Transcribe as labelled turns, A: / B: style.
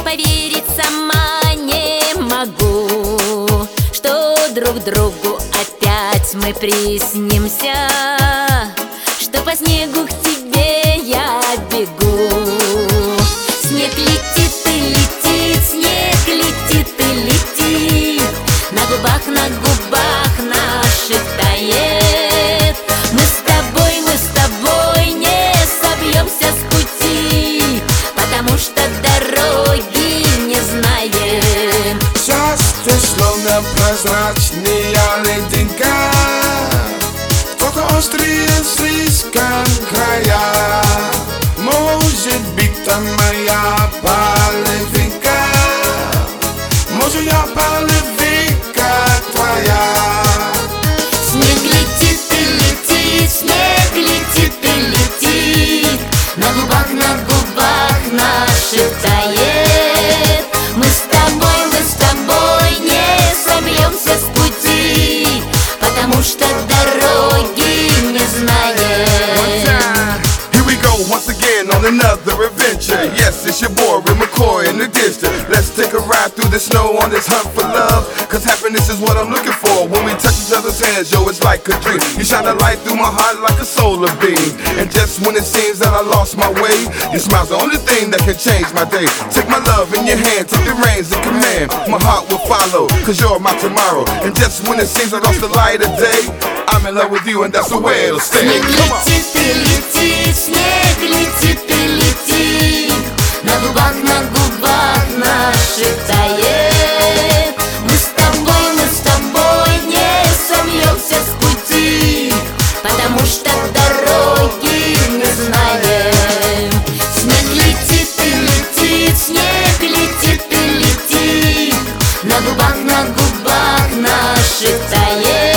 A: поверить сама не могу, что друг другу опять мы приснимся, что по снегу к тебе я бегу. Снег летит и летит, снег летит и летит, на губах наших тает. Мы с тобой не собьемся с пути, потому что дороги не знаем.
B: Счастье словно прозрачная лединка, только острые слишком края. Может быть, там моя половинка, может, я половинка твоя.
A: Снег летит и летит, снег летит и летит, на губах наших тает. Мы с тобой не собьемся с пути, потому что дороги не знаем.
B: Here we go once again on another adventure. Yes, it's your boy Rick McCoy in the district. Let's take a ride through the snow on this hunt for love, cause happiness is what I'm looking for. When we touch each other's hands, yo, it's like a dream. You shine a light through my heart like a solar beam, and just when it seems that I lost my way, your smile's the only thing that can change my day. Take my love in your hand, take the reins and command. My heart will follow, cause you're my tomorrow. And just when it seems I lost the light of day, I'm in love with you and that's the way it'll stay. Come on.
A: Снег летит и летит, снег летит и летит, на губах наших тает. Мы с тобой не собьемся с пути, потому что дороги не знаем. Снег летит и летит, снег летит и летит, на губах наших тает.